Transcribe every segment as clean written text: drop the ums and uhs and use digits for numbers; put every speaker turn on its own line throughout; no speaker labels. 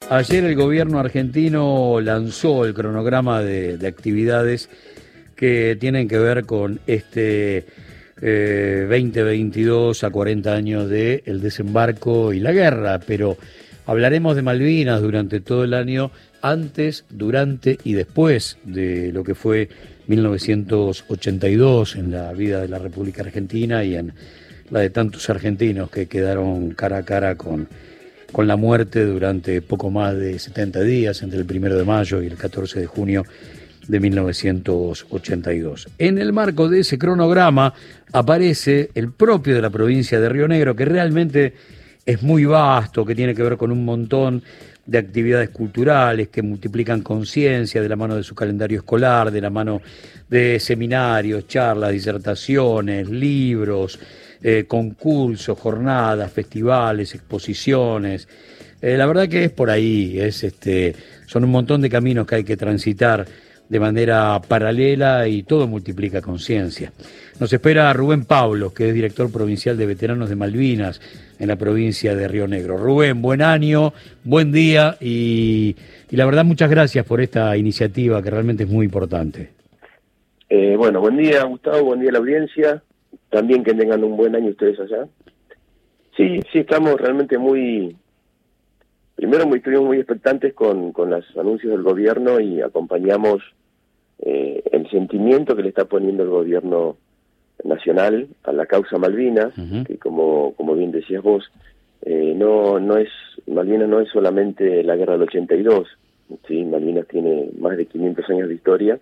Ayer el gobierno argentino lanzó el cronograma de actividades que tienen que ver con este 2022 a 40 años del desembarco y la guerra, pero hablaremos de Malvinas durante todo el año, antes, durante y después de lo que fue 1982 en la vida de la República Argentina y en la de tantos argentinos que quedaron cara a cara con la muerte durante poco más de 70 días, entre el 1 de mayo y el 14 de junio de 1982. En el marco de ese cronograma aparece el propio de la provincia de Río Negro, que realmente es muy vasto, que tiene que ver con un montón de actividades culturales que multiplican conciencia de la mano de su calendario escolar, de la mano de seminarios, charlas, disertaciones, libros, concursos, jornadas, festivales, exposiciones. La verdad que es por ahí, son un montón de caminos que hay que transitar de manera paralela y todo multiplica conciencia. Nos espera Rubén Pablos, que es director provincial de Veteranos de Malvinas en la provincia de Río Negro. Rubén, buen año, buen día y la verdad muchas gracias por esta iniciativa que realmente es muy importante.
Bueno, buen día Gustavo, buen día a la audiencia. También que tengan un buen año ustedes allá. Sí, estamos realmente estuvimos muy expectantes con los anuncios del gobierno y acompañamos el sentimiento que le está poniendo el gobierno nacional a la causa Malvinas, que como bien decías vos, Malvinas no es solamente la guerra del 82, ¿sí? Malvinas tiene más de 500 años de historia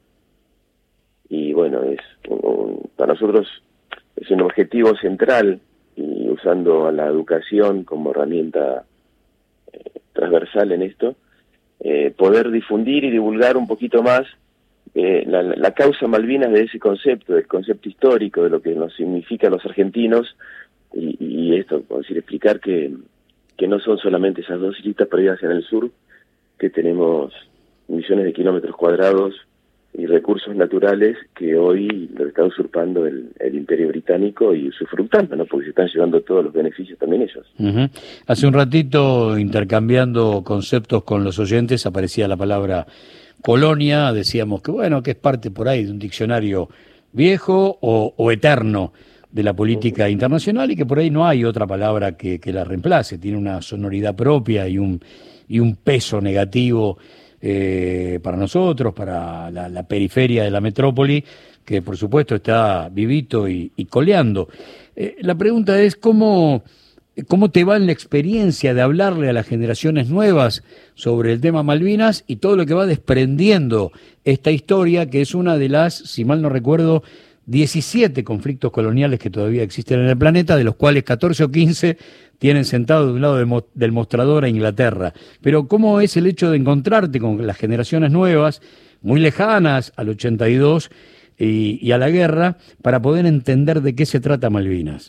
y bueno, para nosotros es un objetivo central, y usando a la educación como herramienta transversal en esto, poder difundir y divulgar un poquito más la causa Malvinas, de ese concepto, del concepto histórico, de lo que nos significa a los argentinos, y esto, por decir, explicar que no son solamente esas dos islitas perdidas en el sur, que tenemos millones de kilómetros cuadrados y recursos naturales que hoy lo está usurpando el Imperio Británico y usufructando, ¿no? Porque se están llevando todos los beneficios también ellos.
Hace un ratito, intercambiando conceptos con los oyentes, aparecía la palabra colonia. Decíamos que bueno, que es parte por ahí de un diccionario viejo o eterno de la política internacional, y que por ahí no hay otra palabra que la reemplace. Tiene una sonoridad propia y un peso negativo para nosotros, para la periferia de la metrópoli, que por supuesto está vivito y coleando. La pregunta es ¿cómo te va en la experiencia de hablarle a las generaciones nuevas sobre el tema Malvinas y todo lo que va desprendiendo esta historia, que es una de las, si mal no recuerdo, 17 conflictos coloniales que todavía existen en el planeta, de los cuales 14 o 15 tienen sentado de un lado del mostrador a Inglaterra? Pero ¿cómo es el hecho de encontrarte con las generaciones nuevas, muy lejanas al 82 y a la guerra, para poder entender de qué se trata Malvinas?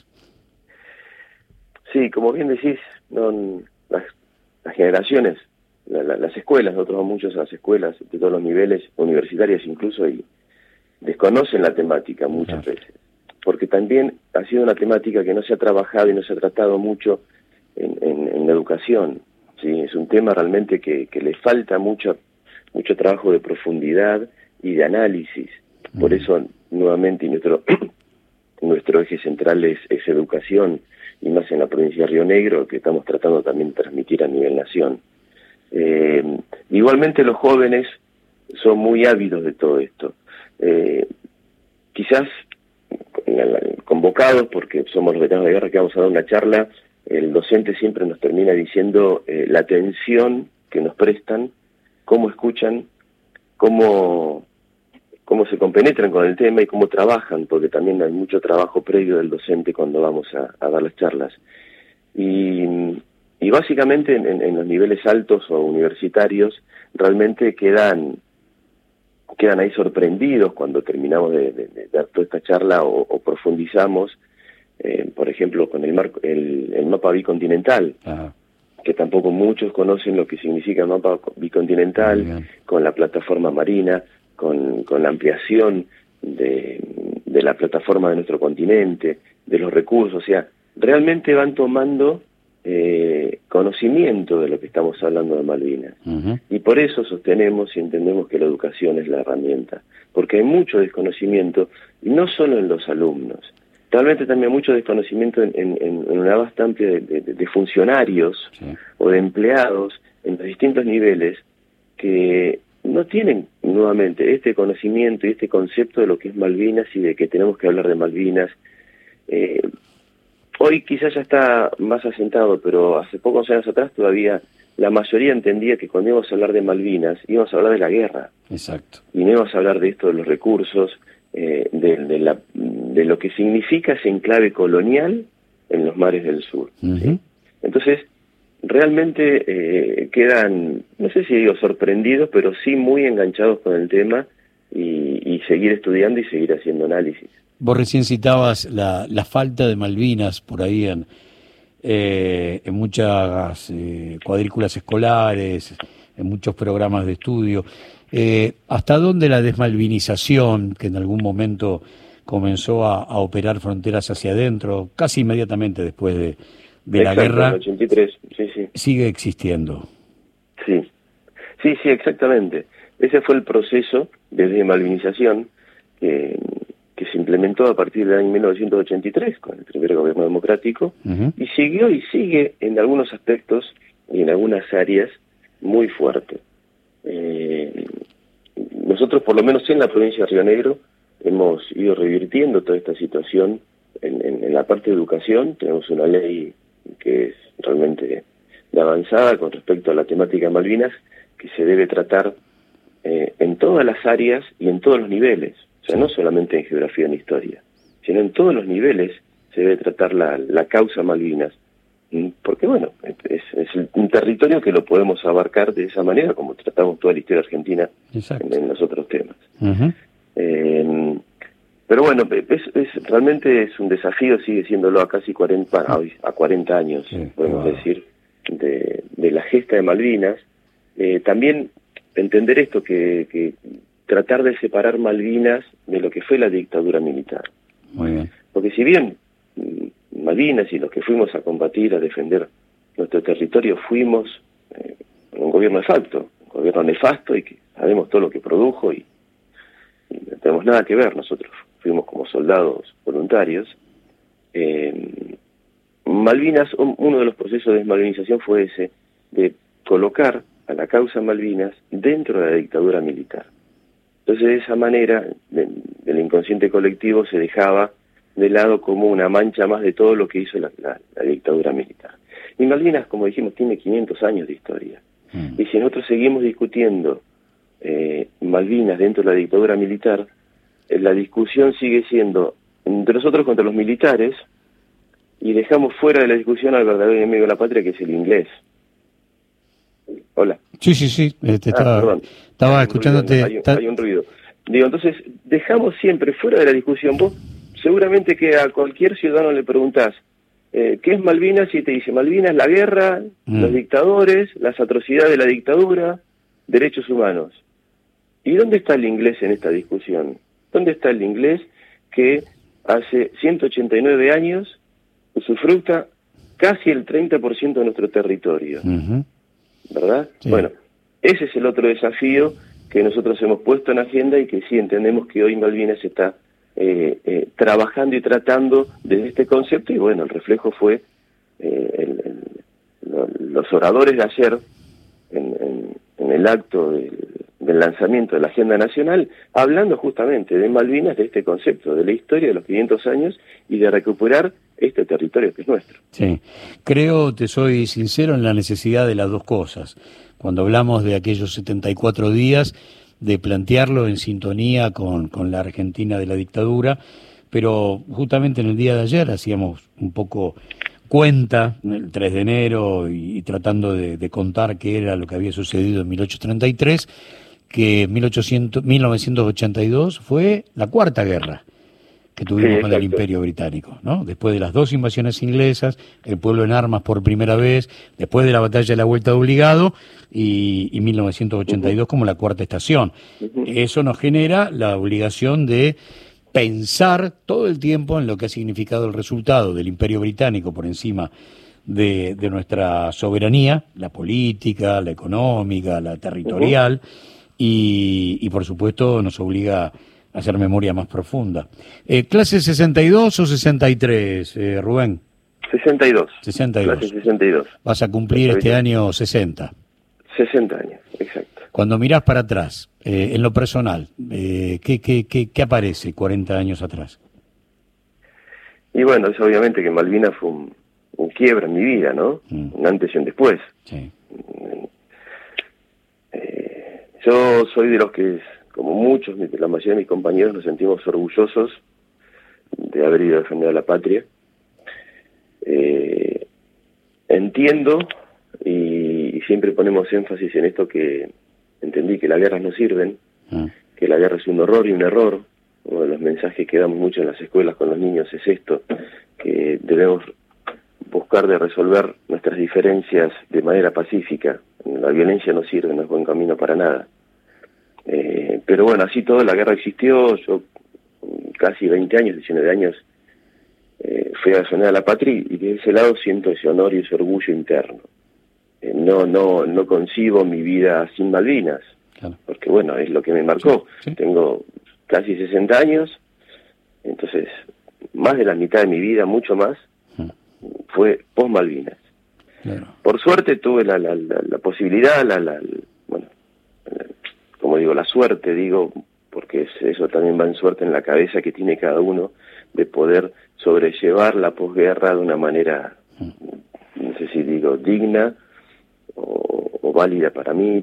Sí, como bien decís, las generaciones, las escuelas, nosotros vamos muchos a las escuelas de todos los niveles, universitarias incluso, y desconocen la temática muchas veces, porque también ha sido una temática que no se ha trabajado y no se ha tratado mucho en la educación, ¿sí? Es un tema realmente que le falta mucho trabajo de profundidad y de análisis. Por eso, nuevamente, nuestro eje central es educación, y más en la provincia de Río Negro, que estamos tratando también de transmitir a nivel nación. Igualmente los jóvenes son muy ávidos de todo esto. Quizás convocados, porque somos los veteranos de guerra que vamos a dar una charla, el docente siempre nos termina diciendo la atención que nos prestan, cómo escuchan, cómo se compenetran con el tema y cómo trabajan, porque también hay mucho trabajo previo del docente cuando vamos a dar las charlas. Y básicamente en los niveles altos o universitarios realmente quedan ahí sorprendidos cuando terminamos de dar toda esta charla o profundizamos, por ejemplo, con el mapa bicontinental, que tampoco muchos conocen lo que significa el mapa bicontinental, con la plataforma marina, con la ampliación de la plataforma de nuestro continente, de los recursos. O sea, realmente van tomando conocimiento de lo que estamos hablando de Malvinas. Y por eso sostenemos y entendemos que la educación es la herramienta, porque hay mucho desconocimiento, y no solo en los alumnos, realmente también mucho desconocimiento en una vasta amplia de funcionarios o de empleados en los distintos niveles que no tienen nuevamente este conocimiento y este concepto de lo que es Malvinas y de que tenemos que hablar de Malvinas. Hoy quizás ya está más asentado, pero hace pocos años atrás todavía la mayoría entendía que cuando íbamos a hablar de Malvinas íbamos a hablar de la guerra.
Exacto.
Y no íbamos a hablar de esto, de los recursos, de lo que significa ese enclave colonial en los mares del sur. ¿Sí? Entonces, realmente quedan, no sé si digo sorprendidos, pero sí muy enganchados con el tema y seguir estudiando y seguir haciendo análisis.
Vos recién citabas la falta de Malvinas por ahí en muchas cuadrículas escolares, en muchos programas de estudio. ¿Hasta dónde la desmalvinización, que en algún momento comenzó a operar fronteras hacia adentro, casi inmediatamente después de la guerra,
83, sí.
sigue existiendo?
Sí, exactamente. Ese fue el proceso de desmalvinización que se implementó a partir del año 1983 con el primer gobierno democrático, y siguió y sigue en algunos aspectos y en algunas áreas muy fuerte. Nosotros, por lo menos en la provincia de Río Negro, hemos ido revirtiendo toda esta situación en la parte de educación. Tenemos una ley que es realmente de avanzada con respecto a la temática de Malvinas, que se debe tratar en todas las áreas y en todos los niveles. O sea, no solamente en geografía y en historia, sino en todos los niveles se debe tratar la causa Malvinas. Porque, bueno, es un territorio que lo podemos abarcar de esa manera, como tratamos toda la historia argentina en los otros temas. Pero bueno, realmente es un desafío, sigue siéndolo a casi 40 años, podemos decir, de la gesta de Malvinas. También entender esto, que tratar de separar Malvinas de lo que fue la dictadura militar.
Muy bien.
Porque si bien Malvinas y los que fuimos a combatir, a defender nuestro territorio, fuimos un gobierno de facto, un gobierno nefasto, y que sabemos todo lo que produjo y no tenemos nada que ver. Nosotros fuimos como soldados voluntarios. Malvinas, uno de los procesos de desmalvinización fue ese, de colocar a la causa Malvinas dentro de la dictadura militar. Entonces, de esa manera, del inconsciente colectivo se dejaba de lado como una mancha más de todo lo que hizo la dictadura militar. Y Malvinas, como dijimos, tiene 500 años de historia. Y si nosotros seguimos discutiendo Malvinas dentro de la dictadura militar, la discusión sigue siendo entre nosotros contra los militares, y dejamos fuera de la discusión al verdadero enemigo de la patria, que es el inglés. Hola.
Sí. Estaba escuchándote.
Hay un ruido. Digo, entonces, dejamos siempre fuera de la discusión. Vos seguramente que a cualquier ciudadano le preguntás ¿qué es Malvinas? Y te dice: Malvinas, la guerra, los dictadores, las atrocidades de la dictadura, derechos humanos. ¿Y dónde está el inglés en esta discusión? ¿Dónde está el inglés que hace 189 años usufructa casi el 30% de nuestro territorio? ¿Verdad? Sí. Bueno, ese es el otro desafío que nosotros hemos puesto en agenda, y que sí entendemos que hoy Malvinas está trabajando y tratando desde este concepto. Y bueno, el reflejo fue los oradores de ayer en el acto del lanzamiento de la Agenda Nacional, hablando justamente de Malvinas, de este concepto, de la historia de los 500 años y de recuperar este territorio que es nuestro.
Sí, creo, te soy sincero, en la necesidad de las dos cosas. Cuando hablamos de aquellos 74 días, de plantearlo en sintonía con la Argentina de la dictadura, pero justamente en el día de ayer hacíamos un poco cuenta, el 3 de enero, y tratando de contar qué era lo que había sucedido en 1833, que 1982 fue la cuarta guerra que tuvimos con el Imperio Británico, ¿no? Después de las dos invasiones inglesas, el pueblo en armas por primera vez, después de la batalla de la Vuelta de Obligado, y 1982 como la cuarta estación. Eso nos genera la obligación de pensar todo el tiempo en lo que ha significado el resultado del Imperio Británico por encima de nuestra soberanía, la política, la económica, la territorial, y por supuesto nos obliga a hacer memoria más profunda. ¿Clase 62 o 63, Rubén?
62.
62.
Clase 62.
Vas a cumplir este año 60.
60 años, exacto.
Cuando mirás para atrás, en lo personal, ¿qué aparece 40 años atrás?
Y bueno, es obviamente que Malvinas fue un quiebre en mi vida, ¿no? Un antes y un después.
Sí.
Yo soy de los que, como muchos, la mayoría de mis compañeros, nos sentimos orgullosos de haber ido a defender a la patria. Entiendo y siempre ponemos énfasis en esto, que entendí que las guerras no sirven, que la guerra es un horror y un error. Uno de los mensajes que damos mucho en las escuelas con los niños es esto, que debemos buscar de resolver nuestras diferencias de manera pacífica. La violencia no sirve, no es buen camino para nada. Pero bueno, así todo, la guerra existió. Yo casi 20 años, 19 años, fui a defender a la patria, y de ese lado siento ese honor y ese orgullo interno. No concibo mi vida sin Malvinas, claro, porque bueno, es lo que me marcó. Sí. Tengo casi 60 años, entonces más de la mitad de mi vida, mucho más, fue post Malvinas. Claro. Por suerte tuve la posibilidad, como digo, la suerte, digo, porque eso también va en suerte en la cabeza que tiene cada uno, de poder sobrellevar la posguerra de una manera, no sé si digo digna o válida para mí.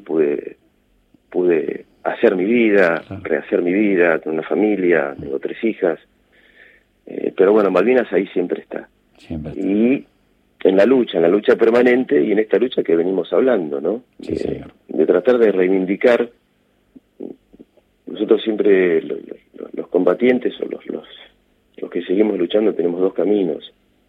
Pude hacer mi vida, rehacer mi vida, tener una familia, tengo 3 hijas, pero bueno, Malvinas ahí siempre está. Y en la lucha permanente, y en esta lucha que venimos hablando, ¿no? Sí, de tratar de reivindicar. Nosotros siempre, los combatientes o los que seguimos luchando, tenemos 2 caminos.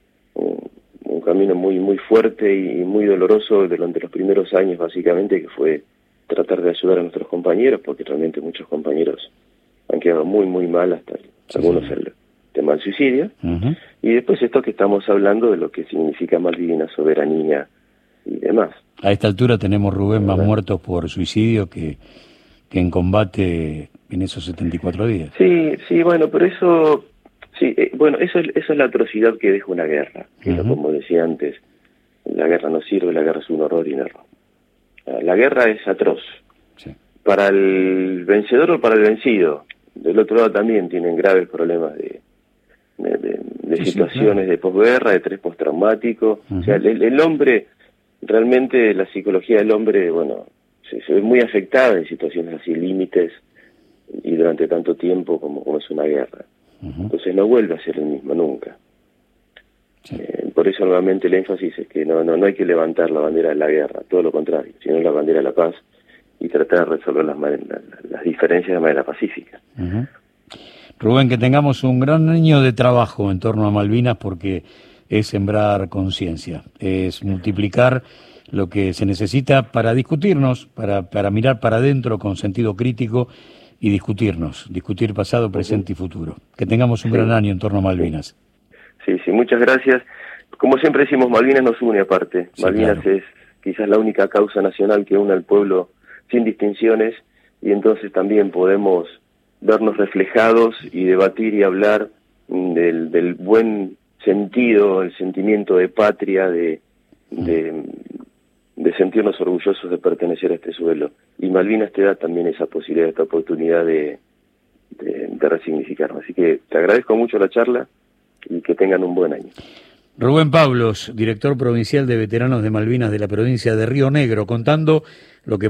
Un camino muy muy fuerte y muy doloroso durante los primeros años, básicamente, que fue tratar de ayudar a nuestros compañeros, porque realmente muchos compañeros han quedado muy muy mal, hasta algunos el tema del suicidio. Y después esto que estamos hablando de lo que significa Malvinas, soberanía y demás.
A esta altura tenemos, Rubén, más muertos por suicidio que en combate en esos 74 días.
Sí, bueno, pero eso... Sí, bueno, eso es la atrocidad que deja una guerra, que como decía antes, la guerra no sirve, la guerra es un horror y un error. La guerra es atroz, para el vencedor o para el vencido. Del otro lado también tienen graves problemas de situaciones de posguerra, de estrés postraumático. O sea, el hombre, realmente la psicología del hombre, bueno, se ve muy afectada en situaciones así, límites, y durante tanto tiempo como es una guerra. Entonces no vuelve a ser el mismo nunca. Por eso nuevamente el énfasis es que no hay que levantar la bandera de la guerra, todo lo contrario, sino la bandera de la paz, y tratar de resolver las diferencias de manera pacífica.
Rubén, que tengamos un gran año de trabajo en torno a Malvinas, porque es sembrar conciencia, es multiplicar lo que se necesita para discutirnos, para mirar para adentro con sentido crítico y discutir pasado, presente y futuro. Que tengamos un gran año en torno a Malvinas.
Sí, muchas gracias. Como siempre decimos, Malvinas nos une aparte. Malvinas es quizás la única causa nacional que une al pueblo sin distinciones, y entonces también podemos vernos reflejados y debatir y hablar del buen sentido, el sentimiento de patria, de sentirnos orgullosos de pertenecer a este suelo. Y Malvinas te da también esa posibilidad, esta oportunidad de resignificarlo. Así que te agradezco mucho la charla y que tengan un buen año.
Rubén Pablos, director provincial de veteranos de Malvinas de la provincia de Río Negro, contando lo que